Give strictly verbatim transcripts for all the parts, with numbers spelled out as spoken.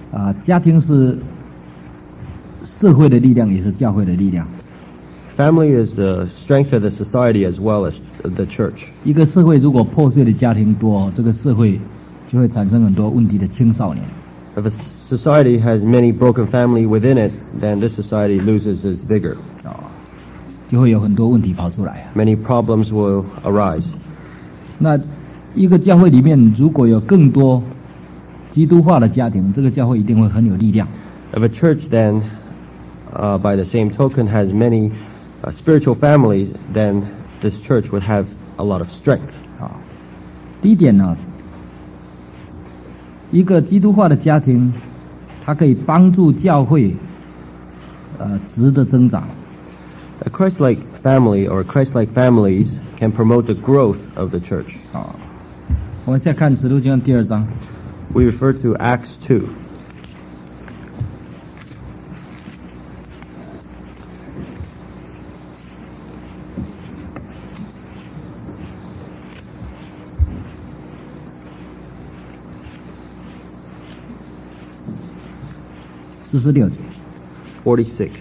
啊，家庭是社会的力量，也是教会的力量。 Family is the strength of the society as well as the church. 一个社会如果破碎的家庭多，这个社会就会产生很多问题的青少年。 If a society has many broken family within it, then this society loses its vigor. 哦，就会有很多问题跑出来啊。 Many problems will arise. 那一个教会里面如果有更多基督化的家庭，这个教会一定会很有力量。 If a church then, uh, by the same token, has many uh, spiritual families, then this church would have a lot of strength. 啊，第一点呢，一个基督化的家庭，它可以帮助教会呃值的增长。 A Christ-like family or Christ-like families can promote the growth of the church. 啊，我们现在看使徒行传第二章。 We refer to Acts two. 四十六节， forty-six.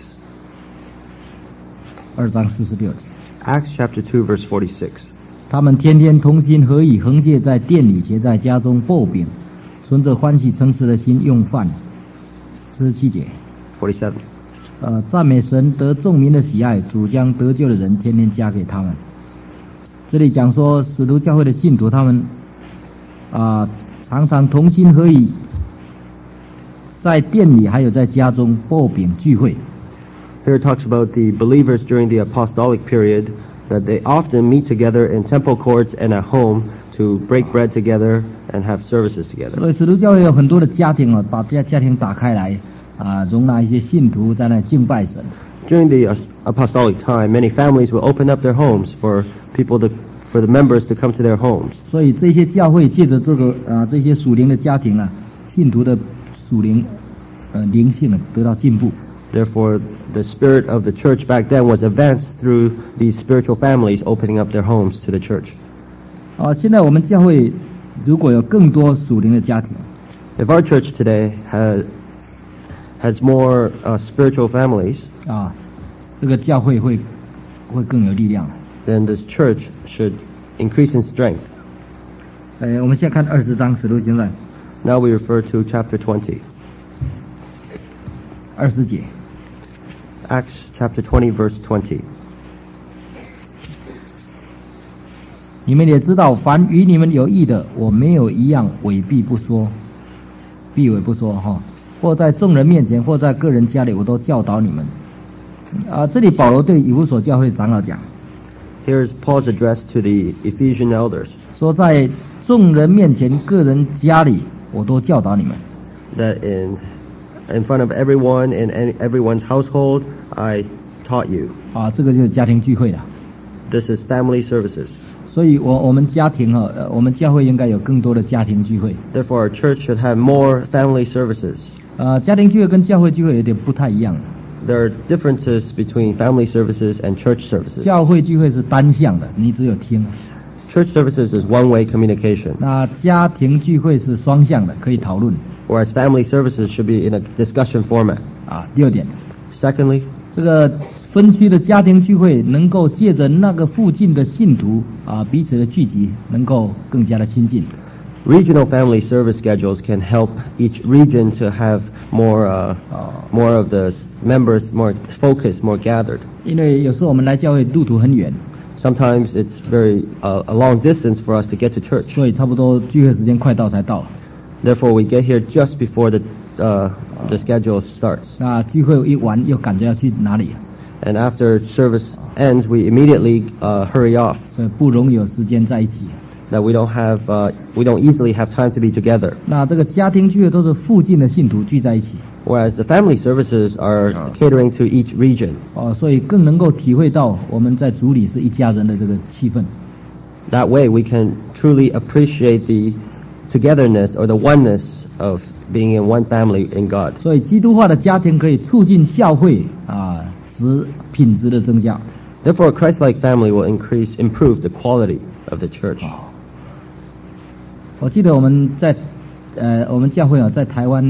二章四十六节。 Acts chapter two, verse forty-six. 他们天天同心合意，横切在店里，且在家中擘饼，存着欢喜诚实的心用饭。四十七节， forty-seven. 呃，赞美神得众民的喜爱，主将得救的人天天加给他们。这里讲说，使徒教会的信徒他们啊、呃，常常同心合意，在店里还有在家中擘饼聚会。 Here it talks about the believers during the apostolic period, that they often meet together in temple courts and at home to break bread together and have services together. 所以使徒教会有很多的家庭哦，把家家庭打开来啊、呃，容纳一些信徒在那敬拜神。 During the apostolic time, many families will open up their homes for people to, for the members to come to their homes. 所以这些教会借着这个啊、呃、这些属灵的家庭啊，信徒的属灵呃灵性啊得到进步。 Therefore, the spirit of the church back then was advanced through these spiritual families opening up their homes to the church. 啊，现在我们教会如果有更多属灵的家庭， If our church today has has more uh, spiritual families, 啊，这个教会会会更有力量。 then this church should increase in strength. 呃，我们现在看二十章使徒行传 Now we refer to chapter twenty. 二十节。 Acts chapter twenty, verse twenty. 你们也知道，凡与你们有益的，我没有一样违避不说，避讳不说哈。或在众人面前，或在个人家里，我都教导你们。啊，这里保罗对以弗所教会长老讲， Here is Paul's address to the Ephesian elders, 说在众人面前、个人家里，我都教导你们。 that in in front of everyone, in any, everyone's household, I taught you. 啊，这个就是家庭聚会了。 This is family services. 所以我我们家庭哈、呃，我们教会应该有更多的家庭聚会。 Therefore, our church should have more family services. 呃，家庭聚会跟教会聚会有点不太一样。 There are differences between family services and church services. 教会聚会是单向的，你只有听。 Church services is one-way communication, 那家庭聚会是双向的，可以讨论。 whereas family services should be in a discussion format. 啊，第二点， Secondly, 这个分区的家庭聚会能够借着那个附近的信徒啊彼此的聚集，能够更加的亲近。 regional family service schedules can help each region to have more, uh, more of the members, more focused, more gathered. 因为有时候我们来教会路途很远， Sometimes it's very uh, a long distance for us to get to church. 所以差不多聚会时间快到才到。 Therefore, we get here just before the uh, the schedule starts. 那聚会一完又赶着要去哪里， And after service ends, we immediately uh, hurry off. 所以不容易有时间在一起。 That we don't have, uh, we don't easily have time to be together. 那这个家庭聚会都是附近的信徒聚在一起， Whereas the family services are catering to each region. 哦，所以更能够体会到我们在主里是一家人的这个气氛。 That way, we can truly appreciate the togetherness or the oneness of being in one family in God. 所以基督化的家庭可以促进教会啊质品质的增加。 Therefore, a Christ-like family will increase, improve the quality of the church. 我记得我们在呃我们教会啊在台湾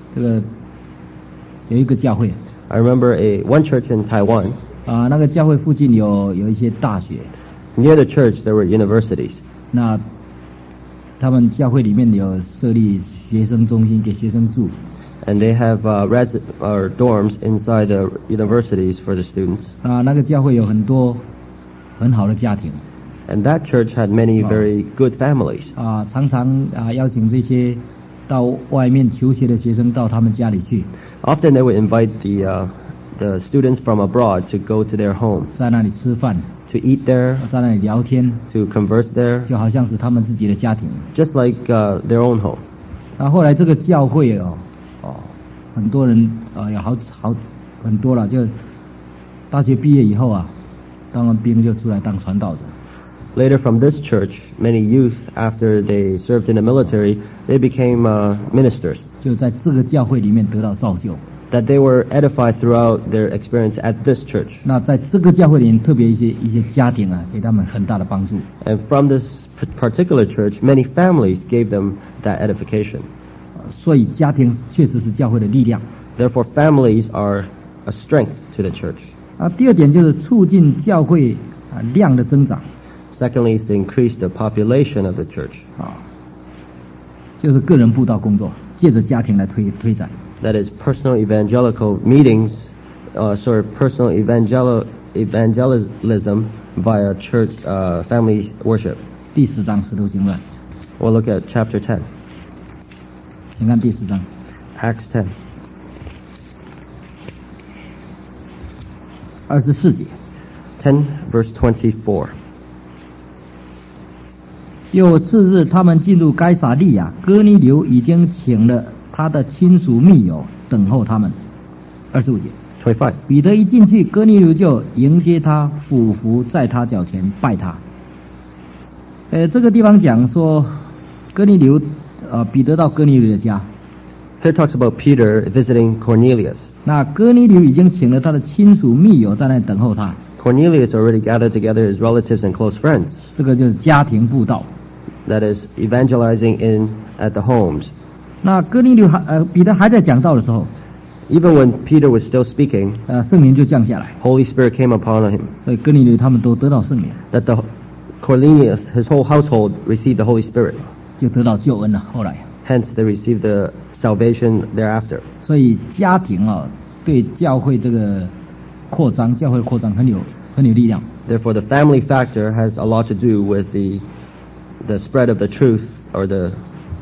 这个有一个教会 I remember a one church in Taiwan. 啊，那个教会附近有有一些大学， Near the church, there were universities. 那他们教会里面有设立学生中心给学生住 And they have uh, res- or dorms inside the universities for the students. 啊，那个教会有很多很好的家庭 And that church had many Wow. very good families. 啊，常常啊邀请这些到外面求学的学生到他们家里去， Often they would invite the, uh, the students from abroad to go to their home, 在那里吃饭， to eat there, 在那里聊天， to converse there, 就好像是他们自己的家庭。 just like uh, their own home. 那后来这个教会哦，哦，很多人啊，有好好很多了，就大学毕业以后啊，当完兵就出来当传道者。 Later from this church, many youth, after they served in the military, they became uh, ministers. 就在这个教会里面得到造就。 That they were edified throughout their experience at this church. 那在这个教会里面，特别一些一些家庭啊，给他们很大的帮助。 And from this p- particular church, many families gave them that edification. 所以家庭确实是教会的力量。 Therefore, families are a strength to the church. 啊，第二点就是促进教会啊量的增长 Secondly, is to increase the population of the church. 啊，就是个人布道工作，借着家庭来推推展。 That is personal evangelical meetings, uh, sorry, personal evangel- evangelism via church uh, family worship. 第十章《使徒行传》， We'll look at chapter ten, 请看第十章 Acts ten, 二十四节。 ten verse twenty-four. 又次日，他们进入该撒利亚，哥尼流已经请了他的亲属密友等候他们。二十五节， twenty-five. 彼得一进去，哥尼流就迎接他，俯伏在他脚前拜他。呃，这个地方讲说，哥尼流，呃，彼得到哥尼流的家， Here talks about Peter visiting Cornelius. 那哥尼流已经请了他的亲属密友在那里等候他， Cornelius already gathered together his relatives and close friends. 这个就是家庭布道。 That is evangelizing in at the homes. 那哥尼流还呃彼得还在讲道的时候， Even when Peter was still speaking, 呃圣灵就降下来， Holy Spirit came upon him. 所以哥尼流他们都得到圣灵， That the Cornelius, his whole household, received the Holy Spirit. 就得到救恩了。后来， Hence, they received the salvation thereafter. 所以家庭啊对教会这个扩张，教会扩张很有很有力量。 Therefore, the family factor has a lot to do with the the spread of the truth or the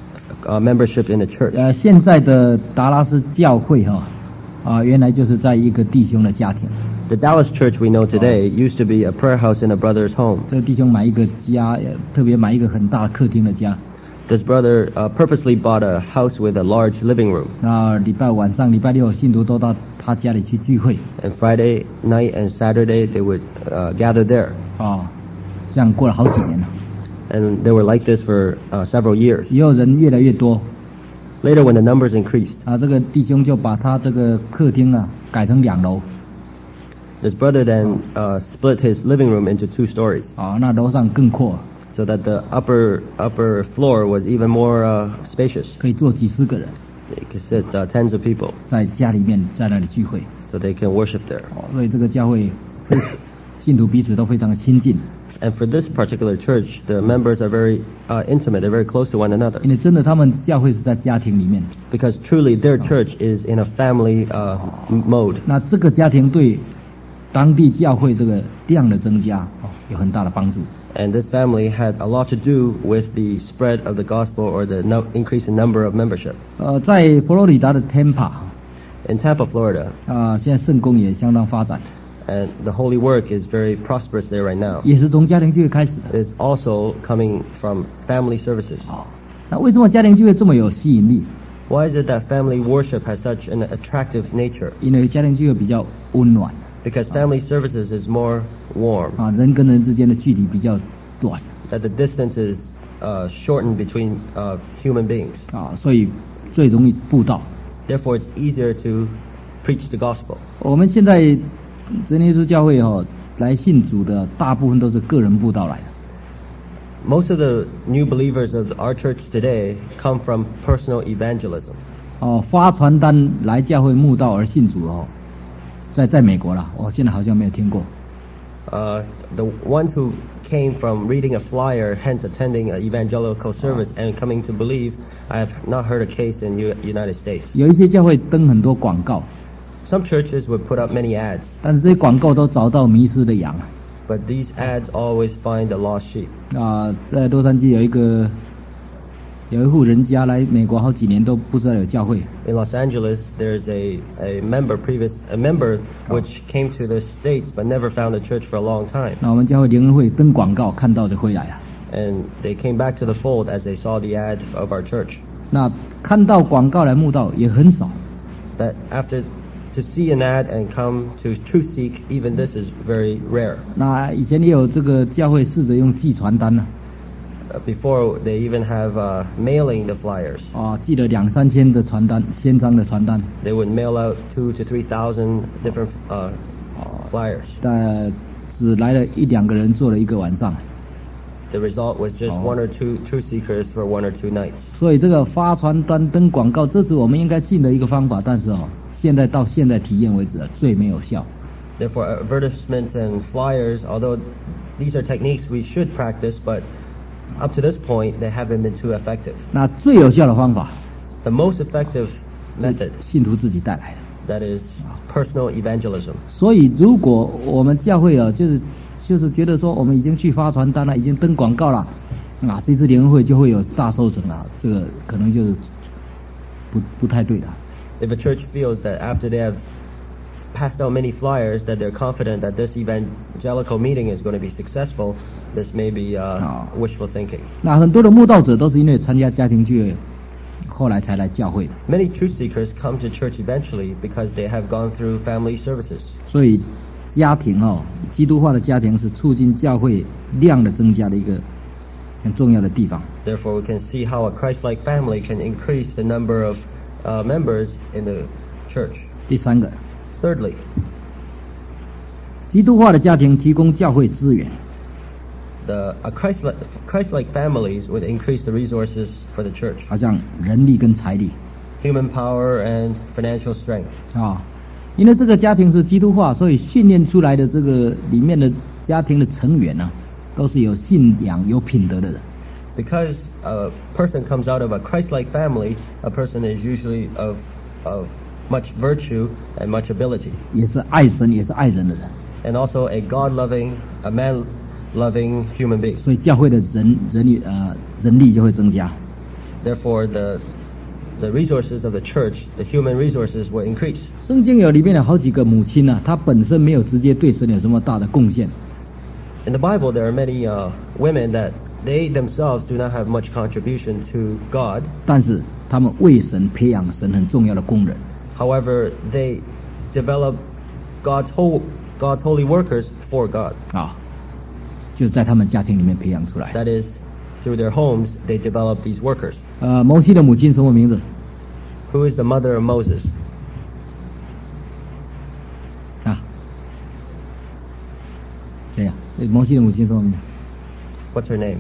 uh, membership in the church. 呃，现在的达拉斯教会哈啊原来就是在一个弟兄的家庭， The Dallas church we know today used to be a prayer house in a brother's home. 这个弟兄买一个家，呃特别买一个很大的客厅的家。 This brother uh, purposely bought a house with a large living room. 那礼拜晚上、礼拜六，信徒都到他家里去聚会 And Friday night and Saturday, they would uh, gather there. 啊，这样过了好几年了。 And they were like this for uh, several years. 以后人越来越多 Later, when the numbers increased, 啊，这个弟兄就把他这个客厅啊改成两楼 this brother then uh, split his living room into two stories, 啊，那楼上更阔， so that the upper upper floor was even more uh, spacious. 可以坐几十个人 It could sit uh, tens of people, 在家里面在那里聚会 so they can worship there. 哦，所以这个教会非信徒彼此都非常的亲近， And for this particular church, the members are very uh, intimate. They're very close to one another. 因为真的他们教会是在家庭里面， Because truly, their church is in a family uh, m- mode. 那这个家庭对当地教会这个量的增加哦有很大的帮助。 And this family had a lot to do with the spread of the gospel or the no- increase in number of membership. 呃，在佛罗里达的 Tampa In Tampa, Florida, 啊、现在圣工也相当发展， and the holy work is very prosperous there right now. 也是从家庭聚会开始的。 It's also coming from family services. 哦，那为什么家庭聚会这么有吸引力？ Why is it that family worship has such an attractive nature? 因为家庭聚会比较温暖 Because family services is more warm, 啊，人跟人之间的距离比较短 that the distance is uh, shortened between uh, human beings. 啊，所以最容易布道。 Therefore, it's easier to preach the gospel. 我们现在真耶稣教会哦，来信主的大部分都是个人布道来的。 Most of the new believers of our church today come from personal evangelism. 哦发传单来教会慕道而信主哦，在在美国啦，我现在好像没有听过。 Uh, the ones who came from reading a flyer, hence attending an evangelical service and coming to believe, I have not heard a case in U United States. 有一些教会登很多广告， Some churches would put up many ads, 但是这些广告都找到迷失的羊 but these ads always find the lost sheep. 啊。在洛杉矶有一个有一户人家来美国好几年都不知道有教会， In Los Angeles, there's a, a member previous a member which came to the States but never found a church for a long time. 那我们教会灵恩会登广告看到就回来了。 And they came back to the fold as they saw the ad of our church. 那看到广告来慕道也很少。 That after to see an ad and come to Truth Seek, even this is very rare. 那以前也有这个教会试着用寄传单呢、 Uh, before they even have uh, mailing the flyers, 啊，寄了两三千的传单，签章的传单， they would mail out two to three thousand different uh, flyers. 但只来了一两个人，做了一个晚上。 The result was just Oh. one or two truth seekers for one or two nights. 所以这个发传单、登广告，这是我们应该尽的一个方法，但是哦，现在到现在体验为止，最没有效。 Therefore, advertisements and flyers, although these are techniques we should practice, but up to this point, they haven't been too effective. 那最有效的方法， The most effective method, 信徒自己带来的。 that is personal evangelism. 所以，如果我们教会啊，就是就是觉得说，我们已经去发传单了，已经登广告了，啊，这次联合会就会有大收成了，这个可能就是不不太对的。 If a church feels that after they have passed out many flyers, that they're confident that this evangelical meeting is going to be successful, this may be uh, Oh. wishful thinking. 那很多的慕道者都是因为参加家庭聚会，后来才来教会的。 Many truth seekers come to church eventually because they have gone through family services. 所以家庭哦，基督化的家庭是促进教会量的增加的一个很重要的地方。 Therefore, we can see how a Christ-like family can increase the number of uh, members in the church. 第三个， Thirdly, 基督化的家庭提供教会资源， the a Christ-like, Christ-like families would increase the resources for the church, 好像人力跟财力 human power and financial strength. 啊。因为这个家庭是基督化，所以训练出来的这个里面的家庭的成员呢、啊，都是有信仰、有品德的人。 Because a person comes out of a Christ-like family, a person is usually of of much virtue and much ability, 也是爱神，也是爱人的人， and also a God-loving, a man-loving human being. 所以教会的人人力呃人力就会增加。 Therefore, the the resources of the church, the human resources, will increase. 圣经有里面有好几个母亲呢、啊，她本身没有直接对神有什么大的贡献， In the Bible, there are many uh, women that they themselves do not have much contribution to God. 但是她们为神培养神很重要的工人。 However, they develop God's whole God's holy workers for God. 啊，就是在他们家庭里面培养出来。 That is, through their homes, they develop these workers. 呃，摩西的母亲什么名字？ Who is the mother of Moses? 啊，谁呀、啊？摩西的母亲什么名字？ What's her name?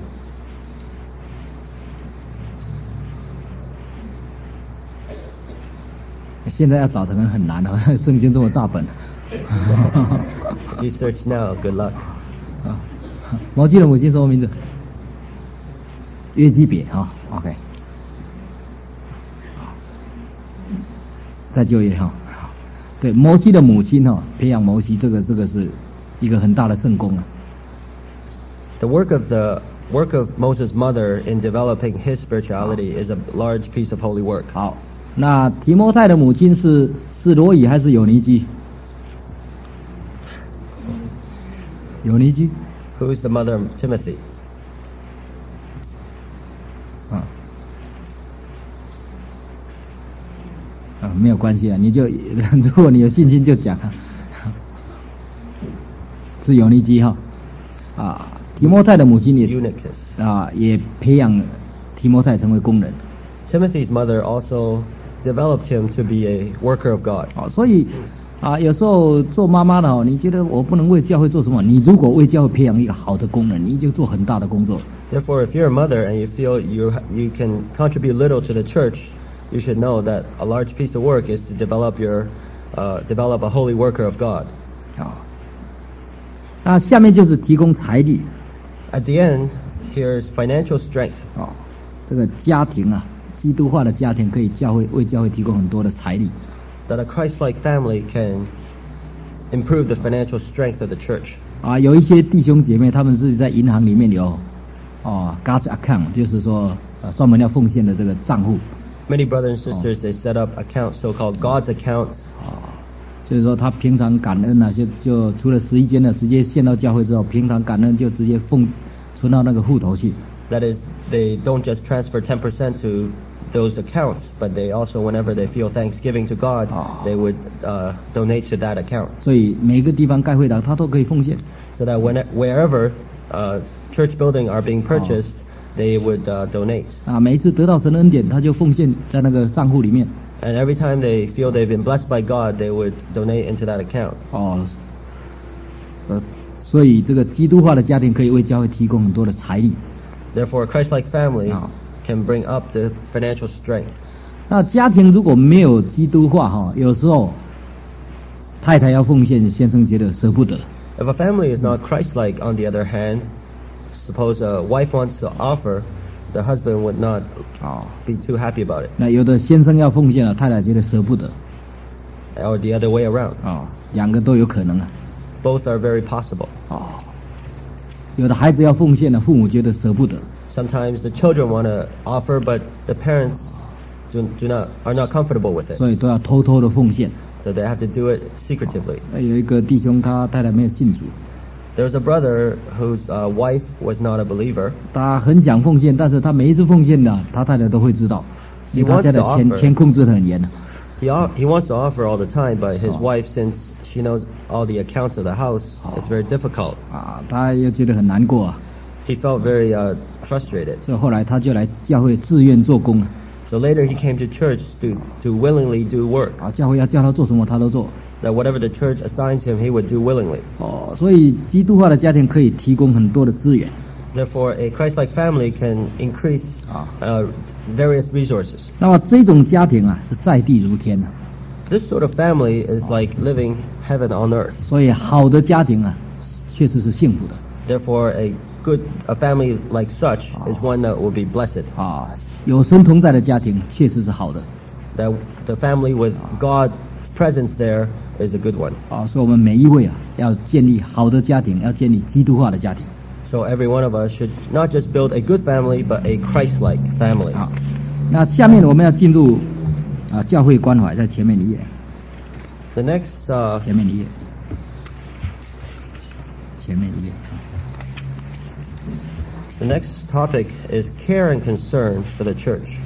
现在要找可能很难了，圣经这么大本。 If you search now, good luck. 啊，摩西的母亲什么名字？约基别啊 ，OK。再就业哈，对，摩西的母亲哈，培养摩西，这个这个是一个很大的圣功啊。 The work of the work of Moses' mother in developing his spirituality is a large piece of holy work. 好，那提摩太的母亲是是罗以还是有尼基？有尼基。 Who is the mother of Timothy? 啊，啊，没有关系啊，你就如果你有信心就讲啊，是有尼基哈，啊，提摩太的母亲也 Eunuchus. 啊也培养提摩太成为工人， Timothy's mother also developed him to be a worker of God. 啊，所以啊有时候做妈妈的哦，你觉得我不能为教会做什么？你如果为教会培养一个好的工人，你已经做很大的工作。 Therefore, if you're a mother and you feel you you can contribute little to the church, you should know that a large piece of work is to develop your, uh, develop a holy worker of God. 啊，那下面就是提供财力 At the end, here's financial strength. 啊，这个家庭啊，基督化的家庭可以教会为教会提供很多的财力 That a Christ-like family can improve the financial strength of the church. 啊。有一些弟兄姐妹，他们是在银行里面有哦 God's account， 就是说呃专门要奉献的这个账户， Many brothers and sisters, they set up accounts, so-called God's accounts. 就是说他平常感恩啊，就就除了十一间呢，直接献到教会之后，平常感恩就直接奉存到那个户头去。 That is, they don't just transfer ten percent to those accounts, but they also, whenever they feel thanksgiving to God, they would uh, donate to that account. 所以每个地方盖会堂，他都可以奉献。 So that when, wherever uh, church building are being purchased, they would uh, donate. 啊，每一次得到神的恩典，他就奉献在那个账户里面。 And every time they feel they've been blessed by God, they would donate into that account. 哦，呃，所以这个基督化的家庭可以为教会提供很多的财力。 Therefore, a Christ-like family Oh. can bring up the financial strength. 那家庭如果没有基督化哈，有时候太太要奉献，先生觉得舍不得。 If a family is not Christ-like, on the other hand, suppose a wife wants to offer, the husband would not 哦， be too happy about it. 那有的先生要奉献了，太太觉得舍不得。 Or the other way around. 哦，两个都有可能啊。 Both are very possible. 哦，有的孩子要奉献了，父母觉得舍不得。 Sometimes the children want to offer, but the parents do, do not are not comfortable with it, 所以都要偷偷的奉献。 so they have to do it secretively. 那有一个弟兄，他太太没有信主， There was a brother whose uh, wife was not a believer. 他很想奉献，但是他每一次奉献呢，他太太都会知道，因为他家的 He wants to 钱 offer. 钱控制得很严的。 He o- he wants to offer all the time, but his Oh. wife, since she knows all the accounts of the house, it's very difficult. 啊，他又觉得很难过啊， He felt very uh, frustrated. 所以后来他就来教会自愿做工啊。 So later he came to church to, to willingly do work. 啊，教会要叫他做什么，他都做。 That whatever the church assigns him, he would do willingly. 哦，所以基督化的家庭可以提供很多的资源。 Therefore, a Christ-like family can increase uh, various resources. 那么这种家庭啊，是在地如天啊。 This sort of family is like living heaven on earth. 所以好的家庭啊，确实是幸福的 Therefore, a good a family like such is one that will be blessed. 啊。有神同在的家庭确实是好的 That the family with God's presence there is a good one. 啊。所以我们每一位啊，要建立好的家庭，要建立基督化的家庭。 So every one of us should not just build a good family, but a Christ-like family. 好，那下面我们要进入啊教会关怀，在前面一页， The next, uh, 前面一页，前面一页。 the next topic is care and concern for the church.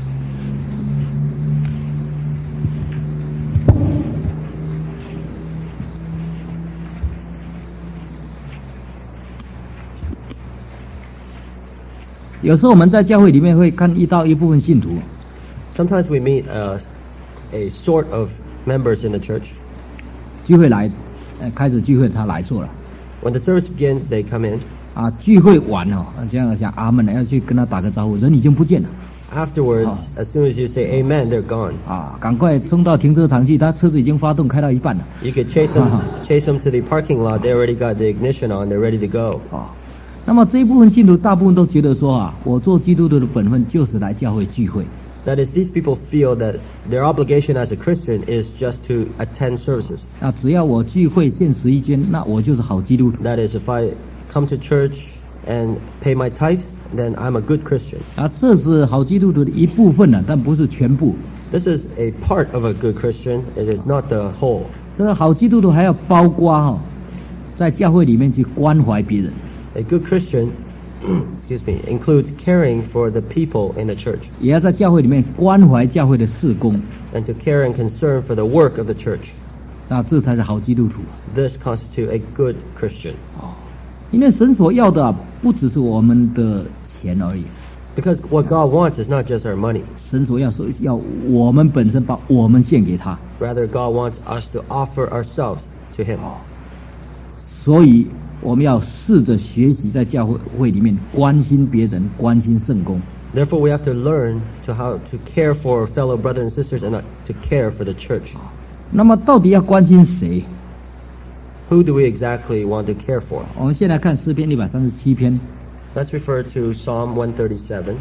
有时候我们在教会里面会看遇到一部分信徒， Sometimes we meet uh, a sort of members in the church. 聚会来，呃，开始聚会他来错了 When the service begins, they come in. 啊，聚会完哦，这样想阿门了，要去跟他打个招呼，人已经不见了 Afterwards, Oh. as soon as you say amen, they're gone. 啊，赶快冲到停车场去，他车子已经发动开到一半了 You could chase them, chase them to the parking lot. They already got the ignition on. They're ready to go. 啊。那么这一部分信徒大部分都觉得说啊，我做基督徒的本分就是来教会聚会 That is, these people feel that their obligation as a Christian is just to attend services. 啊，只要我聚会献十一捐，那我就是好基督徒 That is, if I come to church and pay my tithes, then I'm a good Christian. 啊，这是好基督徒的一部分呢、但不是全部。 This is a part of a good Christian. It is not the whole. 这个好基督徒还要包括哈、在教会里面去关怀别人， A good Christian, excuse me, includes caring for the people in the church 也要在教会里面关怀教会的事工， and to care and concern for the work of the church. 那这才是好基督徒。 This constitutes a good Christian. 因为神所要的、啊、不只是我们的钱而已， Because what God wants is not just our money. 神所要是要我们本身把我们献给他， Rather, God wants us to offer ourselves to Him. 所以我们要试着学习在教会会里面关心别人，关心圣工。 Therefore, we have to learn to how to care for fellow brothers and sisters and to care for the church. 那么到底要关心谁？ Who do we exactly want to care for? 我们先来看诗篇一百三十七篇。 Let's refer to Psalm one thirty-seven.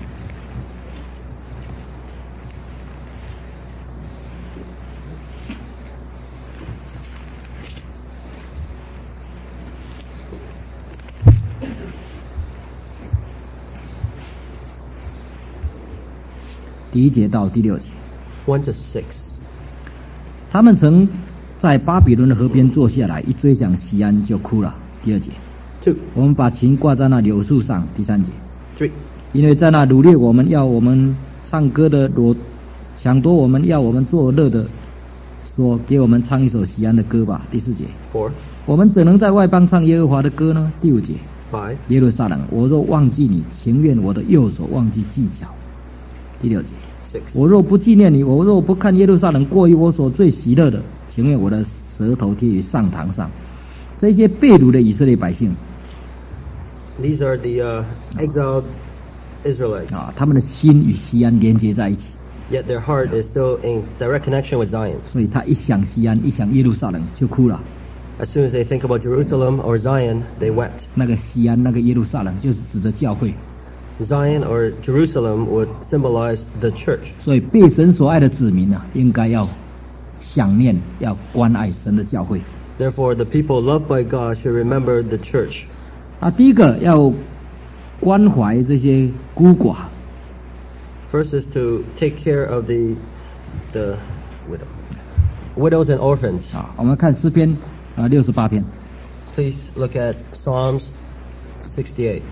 第一节到第六节， one to six. 他们曾在巴比伦的河边坐下来，一追想西安就哭了。第二节， two. 我们把琴挂在那柳树上。第三节， three. 因为在那掳掠我们要我们唱歌的罗，想夺我们要我们作乐的，说给我们唱一首西安的歌吧。第四节， four. 我们怎能在外邦唱耶和华的歌呢？第五节， five. 耶路撒冷，我若忘记你，情愿我的右手忘记技巧。第六节， six. 我若不纪念你，我若不看耶路撒冷过于我所最喜乐的，情愿我的舌头贴于上膛上。这些被掳的以色列百姓 These are the uh, exiled Israelites. 啊，他们的心与西安连接在一起， Yet their heart is still in direct connection with Zion. 所以他一想西安，一想耶路撒冷就哭了。 As soon as they think about Jerusalem or Zion, they wept. 那个西安，那个耶路撒冷，就是指着教会。 Zion or Jerusalem would symbolize the church. 所以被神所爱的子民啊，应该要想念、要关爱神的教会。 Therefore, the people loved by God should remember the church. 啊，第一个要关怀这些孤寡。 First is to take care of the the widow, widows and orphans. 啊，我们看诗篇啊六十八篇。 Please look at Psalms sixty-eight.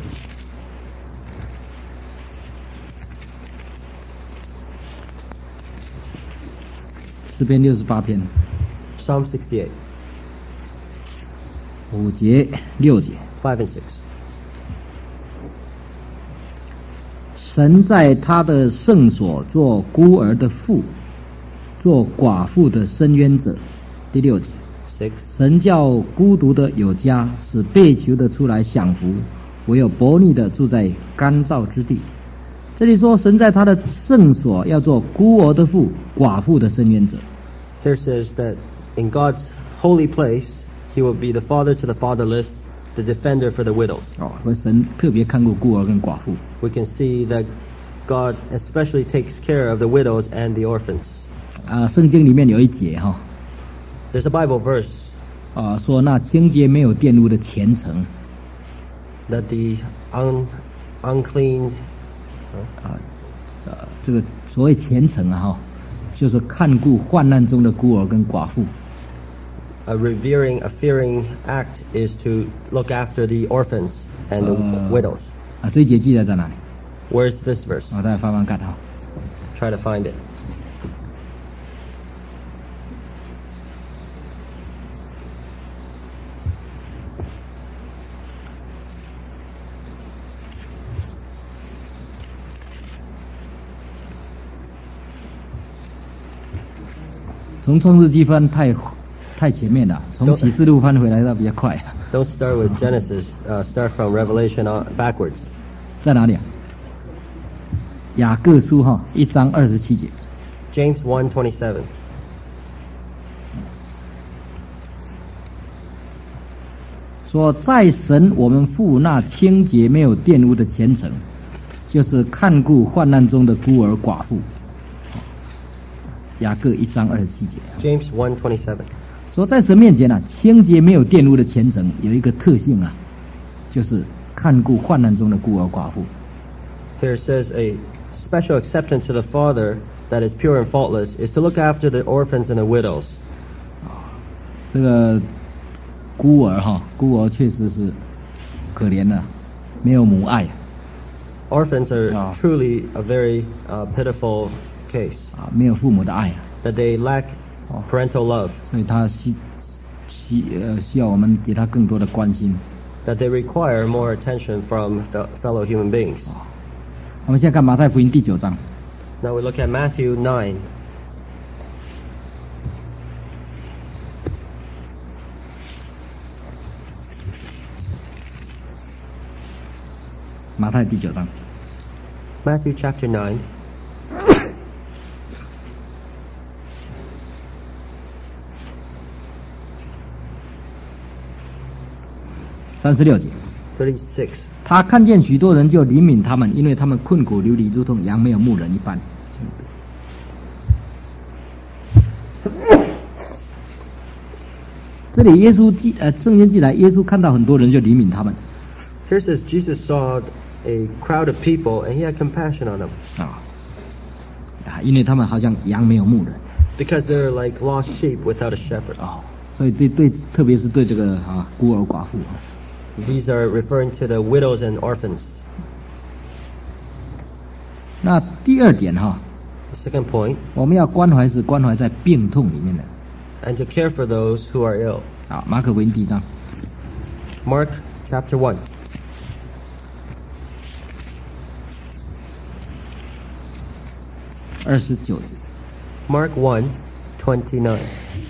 诗篇六十八篇 Psalm sixty-eight, 五节六节， five and six. 神在他的圣所做孤儿的父，做寡妇的伸冤者。第六节， Six. 神叫孤独的有家，使被囚的出来享福，唯有悖逆的住在干燥之地。这里说，神在他的圣所要做孤儿的父，寡妇的伸冤者。 Here says that in God's holy place, He will be the father to the fatherless, the defender for the widows. 哦，所以神特别看顾孤儿跟寡妇。 We can see that God especially takes care of the widows and the orphans. 啊，圣经里面有一节哈， There's a Bible verse 啊，说那清洁没有玷污的虔诚， that the un, unclean, 这个所谓虔诚啊哈，就是看顾患难中的孤儿跟寡妇。 a revering, a fearing act is to look after the orphans and the Uh. widows. 啊，这一节记载在哪里？ Where's this verse? 啊，大家翻翻看哈。 Try to find it. 从创世纪翻太太前面了，从启示录翻回来的比较快。 Don't start with Genesis. Uh, start from Revelation on, backwards. 在哪里啊？雅各书哈一章二十七节， James one twenty-seven. 说在神我们父那清洁没有玷污的虔诚，就是看顾患难中的孤儿寡妇。雅各一章二十七节 James one twenty-seven. 说，在神面前啊，清洁没有玷污的虔诚有一个特性啊，就是看顾患难中的孤儿寡妇。 Here it says a special acceptance to the Father that is pure and faultless is to look after the orphans and the widows. 这个孤儿哈，孤儿确实是可怜的，没有母爱 Orphans are Ah. truly a very uh, pitiful case, 啊，没有父母的爱啊， that they lack parental love, 所以他需需呃需要我们给他更多的关心。 that they require more attention from the fellow human beings. 我们现在看马太福音第九章， Now we look at Matthew nine. 马太第九章， Matthew chapter nine. 三十六节， thirty-six. 他看见许多人就怜悯他们，因为他们困苦流离，如同羊没有牧人一般。这里耶稣记呃圣经记载，耶稣看到很多人就怜悯他们 Here says Jesus saw a crowd of people and he had compassion on them 啊啊，因为他们好像羊没有牧人 because they're like lost sheep without a shepherd. 哦，所以对对，特别是对这个啊孤儿寡妇。 These are referring to the widows and orphans. 那第二点哈， The second point, 我们要关怀是关怀在病痛里面的 and to care for those who are ill. 啊。马可福音第一章 Mark chapter one. 二十九节， Mark one, twenty-nine.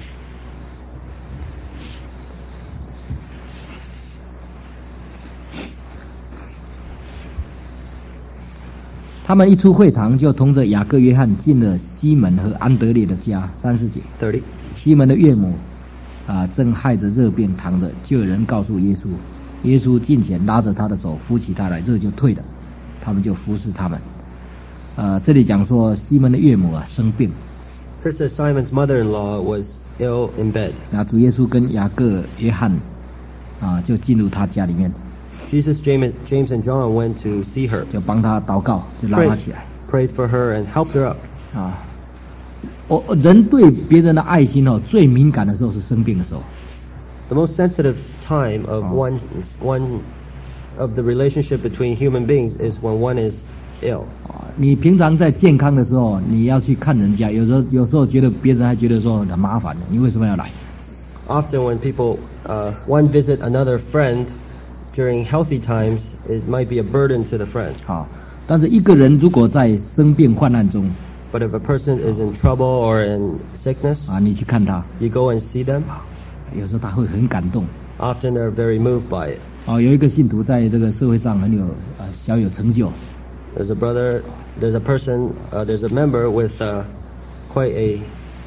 他们一出会堂，就同着雅各、约翰进了西门和安德烈的家。三十节， thirty. 西门的岳母啊，正害着热病躺着，就有人告诉耶稣，耶稣近前拉着他的手，扶起他来，热就退了。他们就服侍他们。呃，这里讲说西门的岳母啊生病， Here says Simon's mother-in-law was ill in bed. 那主耶稣跟雅各、约翰啊就进入他家里面， Jesus, James, James and John went to see her, 就帮他祷告，就拉他 prayed, 起来 prayed for her and helped her up. 啊。我、哦、人对别人的爱心哦，最敏感的时候是生病的时候。 The most sensitive time of Oh. one one of the relationship between human beings is when one is ill. 啊，你平常在健康的时候，你要去看人家，有时候有时候觉得别人还觉得说很麻烦的，你为什么要来？ Often when people uh, one visit another friend during healthy times, it might be a burden to the friend. 啊，但是一个人如果在生病患难中 But if a person is in trouble or in sickness, 啊，你去看他， you go and see them. 有时候他会很感动。 Often they're very moved by it. 哦，有一个信徒在这个社会上很有呃小有成就， There's a brother, there's a person, uh, there's a member with uh, quite a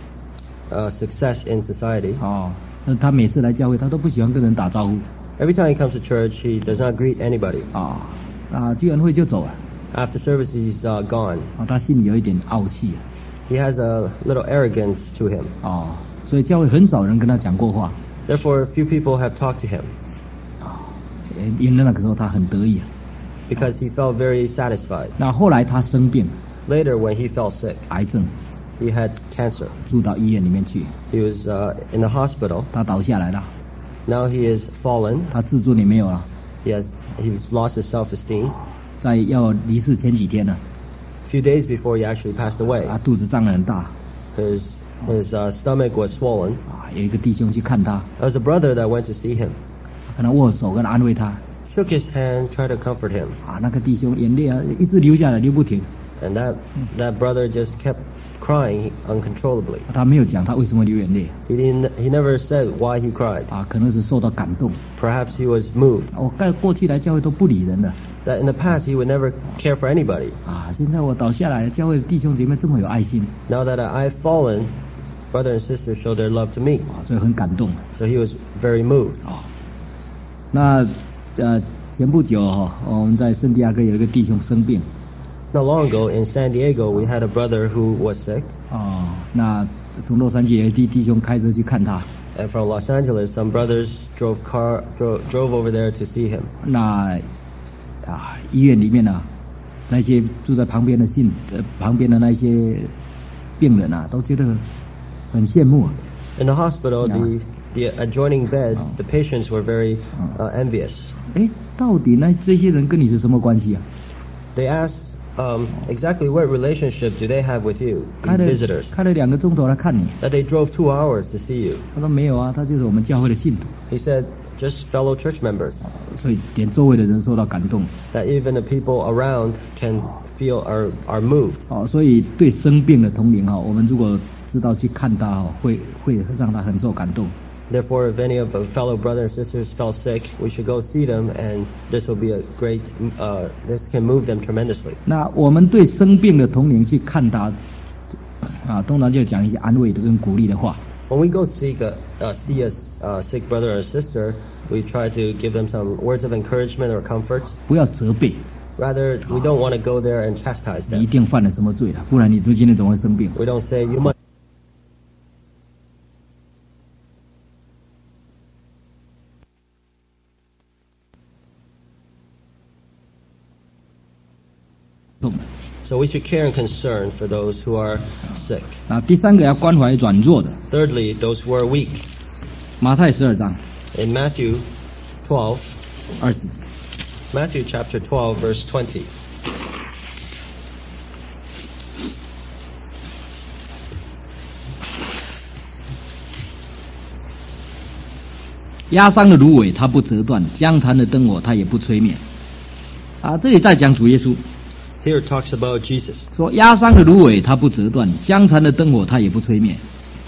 uh, success in society. 哦，那他每次来教会，他都不喜欢跟人打招呼 Every time he comes to church, he does not greet anybody. 啊，啊，聚完会就走了， After service, he's uh, gone. 啊，他心里有一点傲气 He has a little arrogance to him. 哦，所以教会很少人跟他讲过话， Therefore, few people have talked to him 呃因为那个时候他很得意。 because he felt very satisfied. 那后来他生病， Later, when he fell sick, 癌症， he had cancer. 住到医院里面去， He was uh, in the hospital. 他倒下来了， Now he is fallen. 他自尊也没有了， He has he's lost his self-esteem. 在要离世前几天呢， A few days before he actually passed away, 他肚子胀得很大， his his uh, stomach was swollen. 啊，有一个弟兄去看他， There was a brother that went to see him, 跟他握手，跟他安慰他， shook his hand, tried to comfort him, 啊，那个弟兄眼泪啊一直流下来，流不停， and that that brother just kept crying uncontrollably. 他没有讲他为什么流眼泪， He didn't. He never said why he cried. 啊，可能是受到感动。 Perhaps he was moved. 我盖过去来教会都不理人的， That in the past he would never care for anybody. 啊，现在我倒下来，教会的弟兄姐妹这么有爱心， Now that I've fallen, brother and sister show their love to me. 啊，所以很感动。 So he was very moved. 啊，那呃前不久哈、哦，我们在圣地亚哥有一个弟兄生病， Not long ago in San Diego, we had a brother who was sick, 哦，那从洛杉矶有一弟弟兄开车去看他， and from Los Angeles, some brothers drove car drove, drove over there to see him. 那啊医院里面呢、啊，那些住在旁边的信呃旁边的那些病人啊，都觉得很羡慕、啊。 In the hospital, the the adjoining beds, Oh. the patients were very uh, envious. 哎，到底那这些人跟你是什么关系啊？ They asked um, exactly what relationship do they have with you, 开 these 了 visitors, 开了两个钟头来看你， that they drove two hours to see you. 他说没有啊，他就是我们教会的信徒， He said, just fellow church members, 所以连周围的人受到感动 that even the people around can feel are, are moved. 哦，所以对生病的同龄哈、哦，我们如果知道去看他哦，会会让他很受感动。 Therefore, if any of our fellow brothers and sisters fell sick, we should go see them, and this will be a great. Uh, this can move them tremendously. 那我们对生病的同龄去看他，啊，通常就讲一些安慰的跟鼓励的话。 When we go seek a uh, see a uh, sick brother or sister, we try to give them some words of encouragement or comfort. 不要责备。 Rather, we don't want to go there and chastise 你一 them. 定犯了什么罪了，不然你今天怎么会生病？ We don't say you must. 痛的。 So we should care and concern for those who are sick. 那第三个要关怀软弱的， Thirdly, those who are weak. 马太十二章 In Matthew twelve, 二十节。 Matthew chapter twelve, verse twenty. 压伤的芦苇它不折断，将残的灯火它也不吹灭。啊，这里在讲主耶稣 Here it talks about Jesus. 说，压伤的芦苇它不折断，将残的灯火它也不吹灭。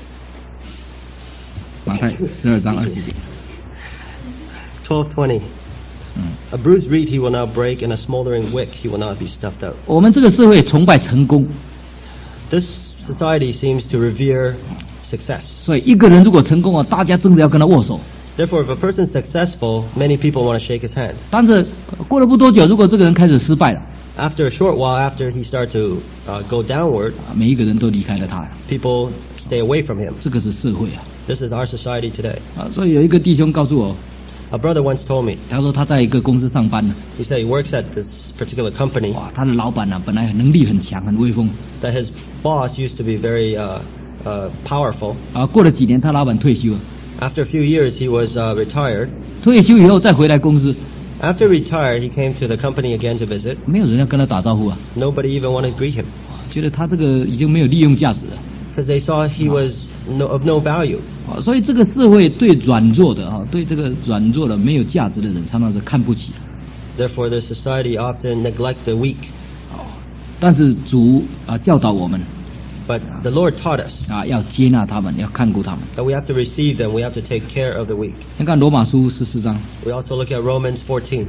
马太十二章二十节。 twelve twenty. A bruised reed he will not break, and a smoldering wick he will not be snuffed out. 我们这个社会崇拜成功， This society seems to revere success. 所以一个人如果成功了，大家争着要跟他握手。 Therefore, if a person is successful, many people want to shake his hand. 但是过了不多久，如果这个人开始失败了， After a short while, after he starts to uh, go downward, 啊，每一个人都离开了他， people stay away from him. 这个是社会啊。 This is our society today. 啊，所以有一个弟兄告诉我， A brother once told me, 他说他在一个公司上班呢， he said he works at this particular company, 哇，他的老板呢、本来能力很强，很威风， that his boss used to be very uh, uh, powerful. 啊，过了几年他老板退休了， After a few years, he was uh, retired. 退休以后再回来公司， After retired, he came to the company again to visit. 没有人要跟他打招呼啊， Nobody even wanted to greet him 觉得他这个已经没有利用价值了。 because they saw he was no, of no value. 啊，所以这个社会对软弱的啊，对这个软弱的没有价值的人，常常是看不起的。 Therefore, the society often neglect the weak. 但是主啊教导我们 But the Lord taught us 啊，要接纳他们，要看顾他们。 that we have to receive them. We have to take care of the weak. 先看罗马书十四章， We also look at Romans fourteen.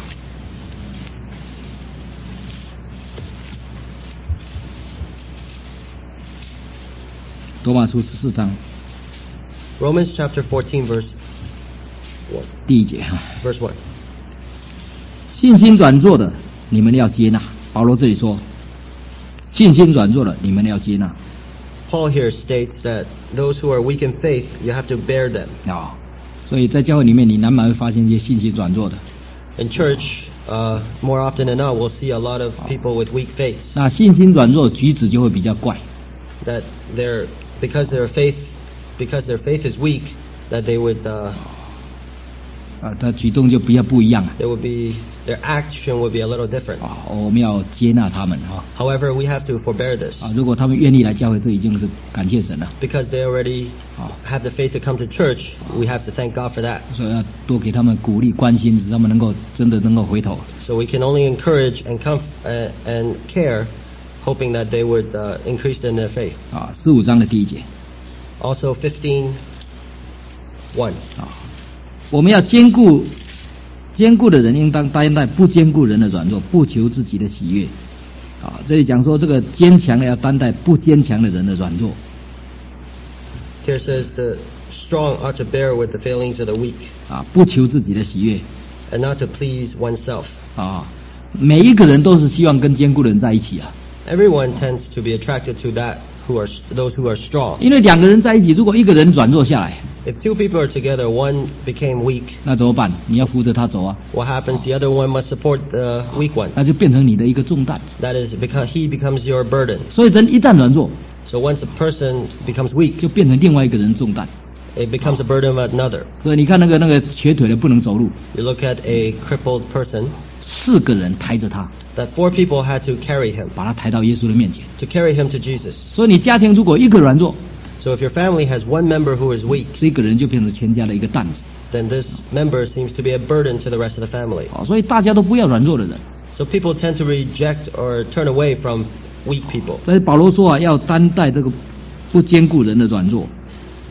罗马书十四章 Romans chapter fourteen, verse one. 第一节哈， Verse one. 信心软弱的，你们要接纳。保罗这里说，信心软弱的，你们要接纳 Paul here states that those who are weak in faith, you have to bear them. 啊。所以在教会里面，你难免会发现一些信心软弱的。 In church, uh, more often than not, we'll see a lot of people with weak faith. 那信心软弱，举止就会比较怪 That they're because their faith, because their faith is weak, that they would uh, 啊，他举动就比较不一样啊。 they would be their action would be a little different. 啊，我们要接纳他们哈 However, we have to forbear this 啊。如果他们愿意来教会，这已经是感谢神了。 because they already Oh. have the faith to come to church. We have to thank God for that. 所以要多给他们鼓励、关心，使他们能够真的能够回头。 So we can only encourage and comf- uh, and care, hoping that they would uh, increase in their faith. 啊，十五章的第一节， Also, fifteen one. 我们要兼顾兼顾的人，应当担待不兼顾人的软弱，不求自己的喜悦。啊，这里讲说这个坚强的要担待不坚强的人的软弱。 Here says the strong ought to bear with the failings of the weak, 啊，不求自己的喜悦。 and not to please oneself. 啊，每一个人都是希望跟坚固的人在一起啊。 Everyone tends to be attracted to that who are those who are strong. 因为两个人在一起，如果一个人软弱下来， If two people are together, one became weak. 那怎么办？你要扶着他走啊， What happens? The other one must support the weak one. 那就变成你的一个重担。 That is because he becomes your burden. 所以人一旦软弱， So once a person becomes weak, 就变成另外一个人重担。 it becomes a burden of another. 所以你看那个那个瘸腿的不能走路， You look at a crippled person, 四个人抬着他， that four people had to carry him, 把他抬到耶稣的面前。 to carry him to Jesus. 所以你家庭如果一个软弱， So if your family has one member who is weak, 这个人就变成全家的一个担子。 then this member seems to be a burden to the rest of the family. 啊，所以大家都不要软弱的人。 So people tend to reject or turn away from weak people. 所以保罗说啊，要担待这个不兼顾人的软弱。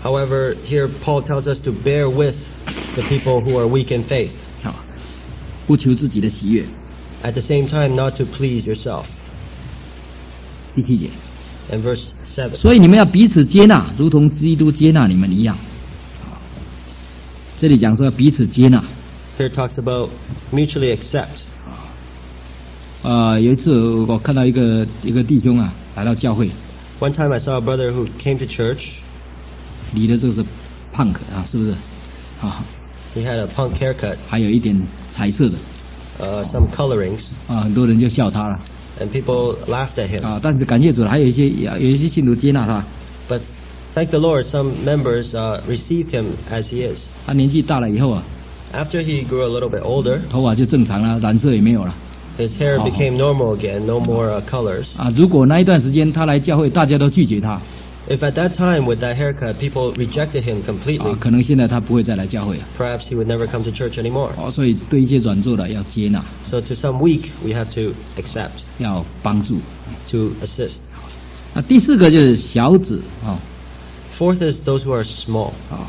However, here Paul tells us to bear with the people who are weak in faith. 好，不求自己的喜悦。 At the same time, not to please yourself. 第七节， And verse seven. 所以你们要彼此接纳，如同基督接纳你们一样。这里讲说要彼此接纳。 Here it talks about mutually accept. 呃，有一次我看到一个一个弟兄啊来到教会， One time I saw a brother who came to church. 理的这个是 punk 啊，是不是？啊， He had a punk haircut, 还有一点彩色的 uh, some colorings, 啊，很多人就笑他了 and people laughed at him. 啊。但是感谢主，还有一些有一些信徒接纳他。 But thank the Lord, some members uh, received him as he is. 他年纪大了以后啊， After he grew a little bit older, 头发就正常了，染色也没有了 his hair Oh. became normal again, no more uh, colors. 啊。如果那一段时间他来教会，大家都拒绝他 If at that time with that haircut people rejected him 啊 completely, ， 可能现在他不会再来教会了 perhaps he would never come to church anymore. 哦。所以对一些软弱的要接纳， So to some weak, we have to accept, 要帮助。 to assist. 啊，第四个就是小子啊 Fourth is those who are small. 啊，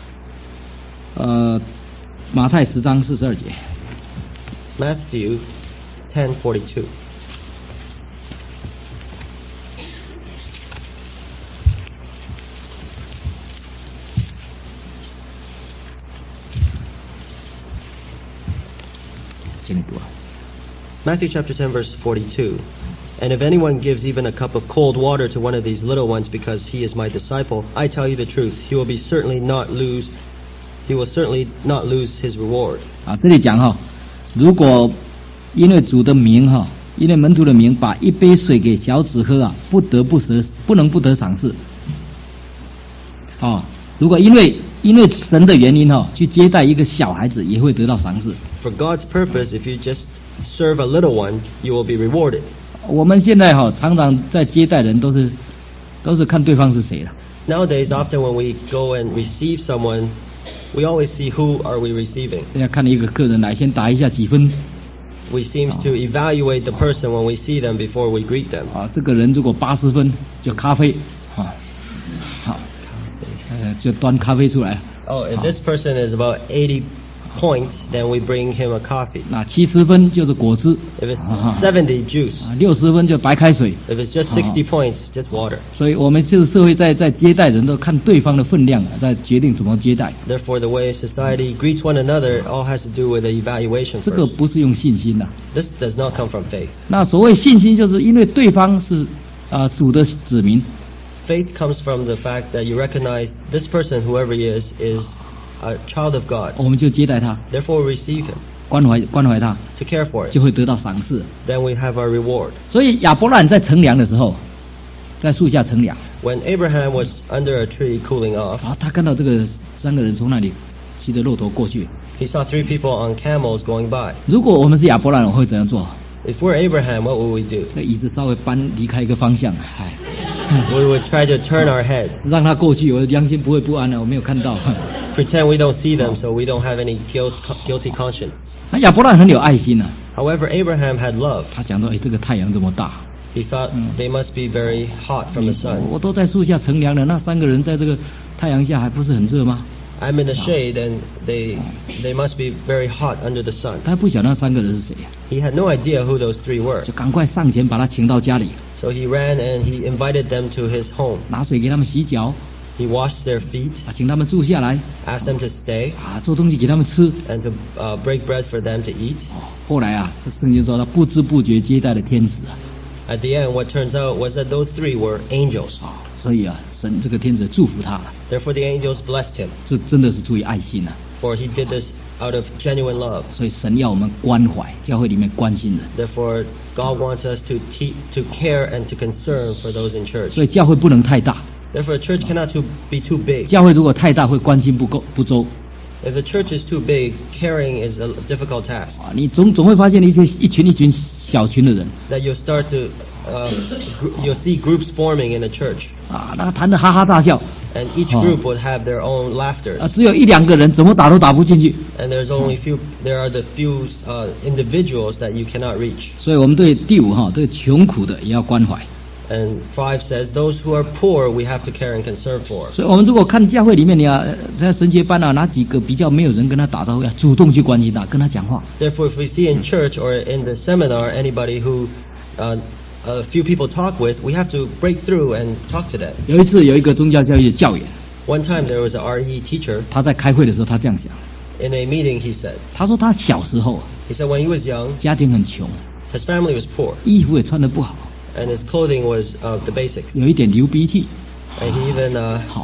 呃，马太十章四十二节。 Matthew ten forty-two. 请你读啊。 Matthew chapter ten verse forty-two. And if anyone gives even a cup of cold water to one of these little ones because he is my disciple, I tell you the truth, he will be certainly not lose he will certainly not lose his reward. 啊，这里讲哈，如果因为主的名哈，因为门徒的名，把一杯水给小子喝啊，不得不得不能不得赏赐。哦，如果因为因为神的原因哈，去接待一个小孩子，也会得到赏赐。 For God's purpose, if you just serve a little one, you will be rewarded. 我们现在哈常常在接待人，都是都是看对方是谁了。 Nowadays, often when we go and receive someone, we always see who are we receiving. 要看一个客人来，先打一下几分 We seem to evaluate the person when we see them before we greet them. 啊。这个人如果八十分，就咖啡啊，好，呃，就端咖啡出来。 Oh, if this person is about eighty points, then we bring him a coffee. 那七十分就是果汁 If it's seventy, juice. 啊，六十分就白开水。 If it's just sixty points, just water. 所以我们这个社会在在接待人都看对方的分量啊，在决定怎么接待。 Therefore, the way society greets one another all has to do with the evaluation 这个 first. 不是用信心的、 This does not come from faith. 那所谓信心，就是因为对方是啊、主的子民， Faith comes from the fact that you recognize this person, whoever he is, is a child of God. 我们就接待他， Therefore, we receive him 关怀关怀他， to care for him. 就会得到赏赐。 Then we have our reward. 所以亚伯兰在乘凉的时候，在树下乘凉 When Abraham was under a tree cooling off, 啊，他看到这个三个人从那里骑着骆驼过去。 he saw three people on camels going by. 如果我们是亚伯兰，我会怎样做？ If we're Abraham, what would we do? 那椅子稍微搬离开一个方向，哎， We would try to turn our head, 让他过去，我的良心不会不安了。我没有看到。 pretend we don't see them so we don't have any guilt, guilty conscience. 那亚伯兰很有爱心呐、啊， However, Abraham had love. 他想说，哎，这个太阳这么大， He thought they must be very hot from the sun. 我都在树下乘凉了，那三个人在这个太阳下还不是很热吗？ I'm in the shade and they they must be very hot under the sun. 他不晓得那三个人是谁、啊， He had no idea who those three were. 就赶快上前把他请到家里， So he ran and he invited them to his home. 拿水给他们洗脚， He washed their feet, 啊，请他们住下来， asked them to stay, 啊，做东西给他们吃。 and to uh, break bread for them to eat. 后来啊，圣经说他不知不觉接待了天使啊， At the end, what turns out was that those three were angels. 啊，所以啊，神这个天使祝福他了， Therefore, the angels blessed him, 这真的是出于爱心呐、啊。 for he did this out of genuine love. 所以神要我们关怀教会里面关心人， Therefore, God wants us to te- to care and to concern for those in church. 所以教会不能太大， Therefore, a church cannot to be too big. 教会如果太大会关心不够不周 If the church is too big, caring is a difficult task. 啊，你总总会发现一群一群一群小群的人 That you'll start to, uh, gr- you'll see groups forming in the church, 啊，那谈得哈哈大笑 and each Oh. group would have their own laughter. 啊，只有一两个人怎么打都打不进去， And there's only few, there are the few uh, individuals that you cannot reach. 所以我们对第五哈对穷苦的也要关怀。 And five says, those who are poor, we have to care and concern for. 所以我们如果看教会里面，你啊，在神学班啊，哪几个比较没有人跟他打招呼，要主动去关心他，跟他讲话。 Therefore, if we see in church or in the seminar anybody who uh, a few people talk with, we have to break through and talk to them. 有一次，有一个宗教教育的教员， One time there was an R E teacher. 他在开会的时候，他这样讲。 In a meeting, he said, 他说他小时候 he said when he was young, 家庭很穷， his family was poor, 衣服也穿得不好， and his clothing was uh, the basics. 有一点流鼻涕， And he even uh, 好，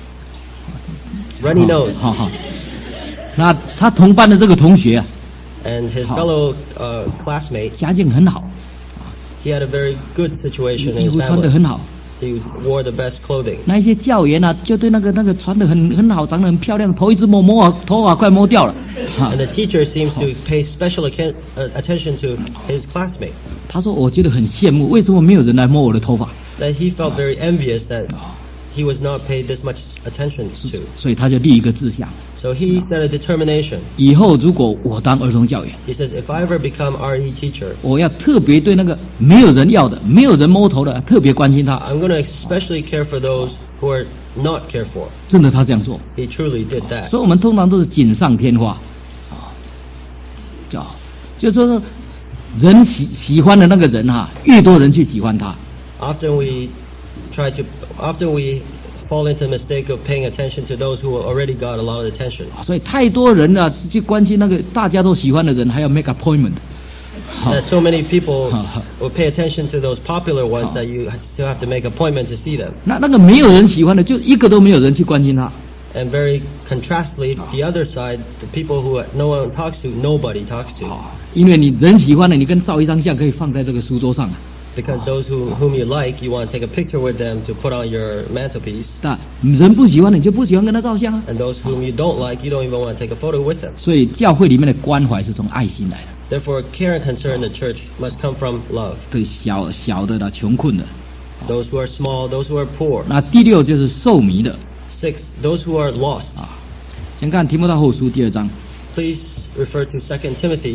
runny nose. 好好。那他同班的这个同学啊， And his 好。 fellow uh, classmate, 家境很好， he had a very good situation in 衣 his 服穿得 family. 很好。 He wore the best clothing. 那一些教员啊，就对那个那个穿得很很好、长得很漂亮，头一直摸摸啊，头发快摸掉了。哈 And the teacher seems to pay special atten- uh, attention to his classmate. 他说：“我觉得很羡慕，为什么没有人来摸我的头发 That he felt very envious that he was not paid this much attention to. ？” 所以他就立一个志向： So he set a determination. 以后如果我当儿童教员， He says, if I ever become R E teacher, 我要特别对那个没有人要的、没有人摸头的，特别关心他。 I'm going to especially care for those who are not cared for. 真的，他这样做。 He truly did that. 所以我们通常都是锦上添花，啊，叫，就说是人喜喜欢的那个人哈、越多人去喜欢他， Often we try to, often we fall into the mistake of paying attention to those who already got a lot of attention. 所以太多人啊去关心那个大家都喜欢的人，还要 make appointment。好 That so many people will pay attention to those popular ones that you still have to make appointment to see them. 那那个没有人喜欢的，就一个都没有人去关心他。 And very contrastly, the other side, the people who no one talks to, nobody talks to. 因为你人喜欢的，你跟照一张相可以放在这个书桌上啊。 Because those who, whom you like, you want to take a picture with them to put on your mantelpiece. 但人不喜欢的，你就不喜欢跟他照相啊。 And those whom you don't like, you don't even want to take a photo with them. 所以教会里面的关怀是从爱心来的， Therefore, care and concern in the church must come from love. 对小小的啦、穷困的。 Those who are small, those who are poor. 那第六就是受迷的。 Six, those who are lost. 先看提摩太后书第二章。 Please refer to Second Timothy.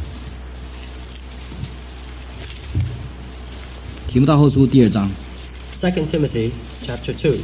提摩太后书第二章 Second Timothy, chapter two.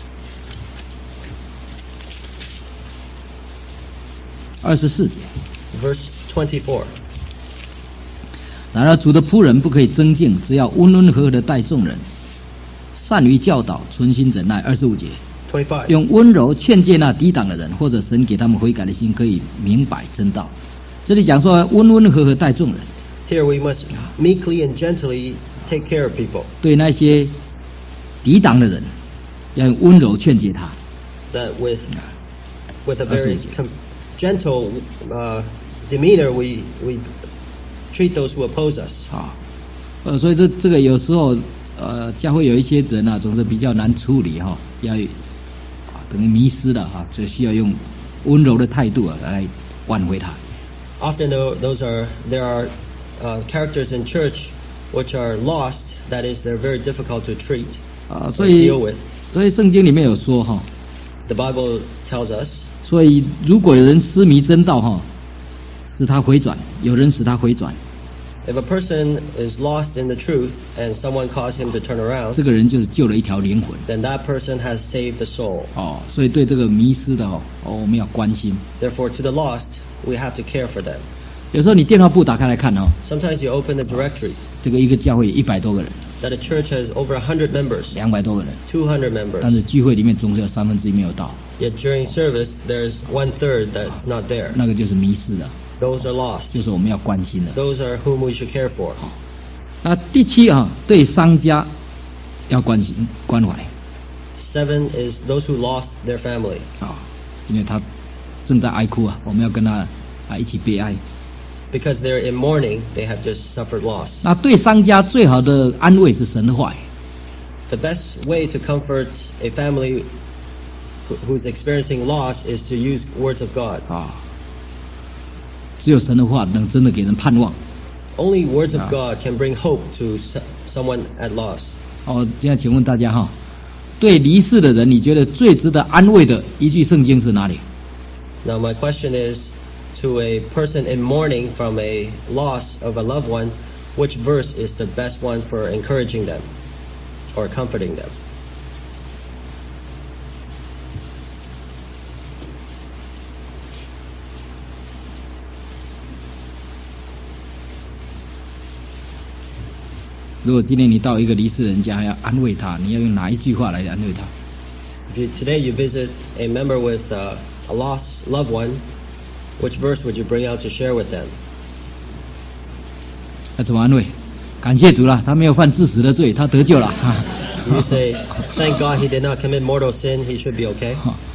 二十四节。 Verse twenty-four. 然而主的仆人不可以争竞，只要温温和和的待众人，善于教导，存心忍耐。二十五节， twenty-five. 用温柔劝诫那抵挡的人，或者神给他们悔改的心，可以明白真道。这里讲说温温和和待众人， Here we must meekly and gently take care of people. 对那些抵挡的人，要用温柔劝诫他。 That with with a very com- gentle uh, demeanor, we we treat those who oppose us. 啊，呃，所以这这个有时候，呃，教会有一些人啊，总是比较难处理哈、要啊等于迷失了哈、所以需要用温柔的态度啊来挽回他。 Often, though, those are there are uh, characters in church which are lost. That is, they're very difficult to treat 啊， or 所以 deal with. 所以圣经里面有说哈、 The Bible tells us 所以如果有人失迷真道哈、使他回转，有人使他回转， if a person is lost in the truth and someone caused him to turn around, 这个人就是救了一条灵魂 then that person has saved the soul. 哦。所以对这个迷失的哦，哦我们要关心。 Therefore, to the lost, we have to care for them. 有时候你电话簿打开来看哦， Sometimes you open the directory 这个一个教会一百多个人， that a church has over one hundred members, 两百多个人， two hundred 但 members. 是聚会里面总是有三分之一没有到， Yet during service, there's one third that's not there. 那个就是迷失的， Those are lost. 就是我们要关心的。 Those are whom we should care for. 那第七啊，对商家要关心关怀 Seven is those who lost their family. 啊，因为他正在哀哭啊，我们要跟他啊一起悲哀。 Because they're in mourning, they have just suffered loss. 那对商家最好的安慰是神的话语。 The best way to comfort a family who- who's experiencing loss is to use words of God. 啊，只有神的话能真的给人盼望。 Only words of Ah. God can bring hope to s- someone at loss. 哦，现在请问大家哈，对离世的人，你觉得最值得安慰的一句圣经是哪里？ Now my question is, to a person in mourning from a loss of a loved one, which verse is the best one for encouraging them? or comforting them. 如果今天你到一个离世人家，要安慰他，你要用哪一句话来安慰他？ If you, today you visit a member with uh, a lost loved one, which verse would you bring out to share with them? 要怎么安慰？感谢主了，他没有犯致死的罪，他得救了。 You say, thank God he did not commit mortal sin, he should be okay.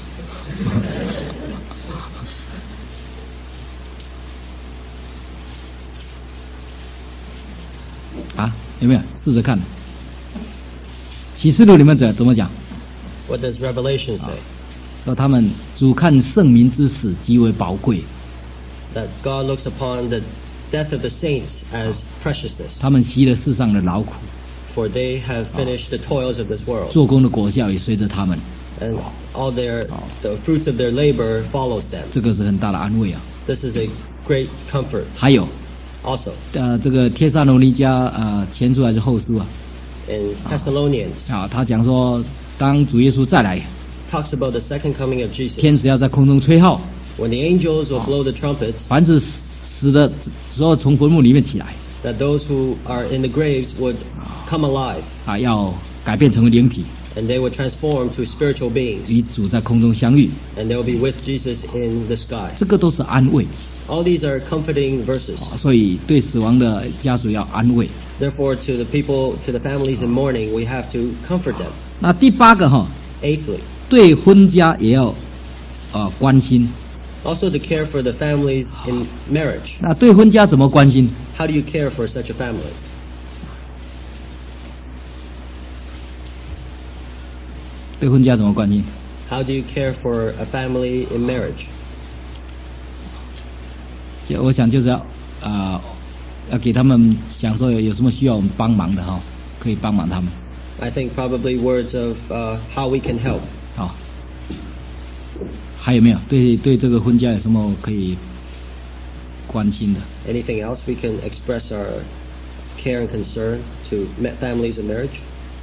啊，有没有试着看？启示录里面怎怎么讲？ What does Revelation say? 说他们主看圣民之死极为宝贵， That God looks upon the death of the saints as preciousness, 他们息了世上的劳苦， for they have finished the toils of this world, 做工的果效也随着他们， and all their the fruits of their labor follows them. 这个是很大的安慰啊。 This is a great comfort. 还有， Also, 呃，这个帖撒罗尼迦呃前书还是后书啊？ in Thessalonians, 啊，他讲说，当主耶稣再来， talks about the second coming of 天 Jesus. 使要在空中吹号， When the angels will blow the trumpets, 凡是死死的时候从坟墓里面起来， that those who are in the graves would come alive, 啊，要改变成为灵体， and they would transform to spiritual beings, 与主在空中相遇， and they will be with Jesus in the sky. 这个都是安慰。 All these are comforting verses. 所以对死亡的家属要安慰。 Therefore, to the people, to the families in mourning, we have to comfort them. 那第八个哈， Eighthly, 对婚家也要呃关心。 also to care for the families in marriage. 那对婚家怎么关心？ How do you care for such a family? 对婚家怎么关心？ How do you care for a family in marriage? 就我想就是要啊、呃，要给他们想说有有什么需要我们帮忙的哈，可以帮忙他们。 I think probably words of uh, how we can help. 好，还有没有对对这个婚家有什么可以关心的？ Anything else we can express our care and concern to ma- families in marriage?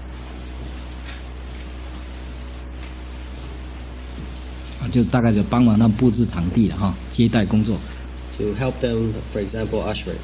啊，就大概就帮忙他们布置场地了哈，接待工作。 To help them, for example, ushering.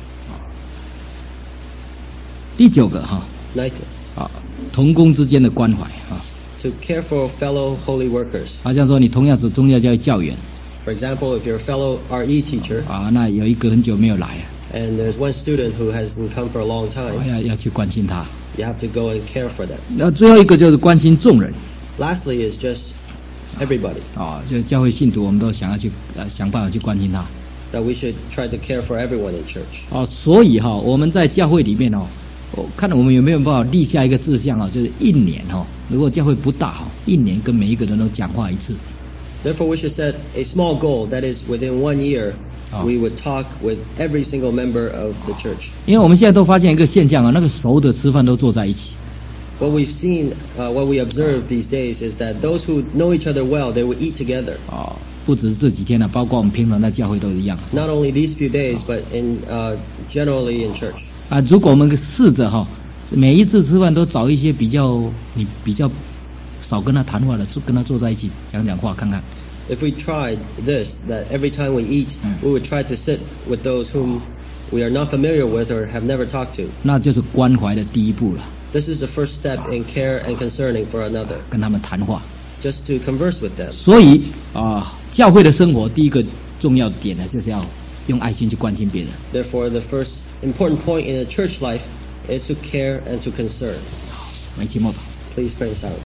第九个哈 Ninthly, 啊，同工之间的关怀啊， to care for fellow holy workers. 好像说你同样是宗教教育教员 For example, if you're a fellow R E teacher 啊，那有一个很久没有来啊， and there's one student who hasn't come for a long time, 要要去关心他。 you have to go and care for them. 那最后一个就是关心众人 Lastly is just everybody, 啊，就教会信徒，我们都想要去呃想办法去关心他 that we should try to care for everyone in church. 哦。所以哈，我们在教会里面哦，我看我们有没有办法立下一个志向啊，就是一年哈，如果教会不大哈，一年跟每一个人都讲话一次。 Therefore, we should set a small goal, that is, within one year, Oh. we would talk with every single member of the church. 因为我们现在都发现一个现象啊，那个熟的吃饭都坐在一起 What we've seen, uh, what we observe these days is that those who know each other well, they will eat together. 啊，不只是这几天呢、包括我们平常在教会都一样 Not only these few days, but in uh, generally in church. 啊。如果我们试着哈，每一次吃饭都找一些比较你比较少跟他谈话的，就跟他坐在一起讲讲话看看。 If we tried this, that every time we eat, we would try to sit with those whom we are not familiar with or have never talked to. 那就是关怀的第一步了， This is the first step in care and concerning for another, 跟他们谈话。 just to converse with them. 所以啊，教会的生活第一个重要点呢，就是要用爱心去关心别人。 Therefore, the first important point in a church life is to care and to concern. 我们一起默祷。 Please pray in silence.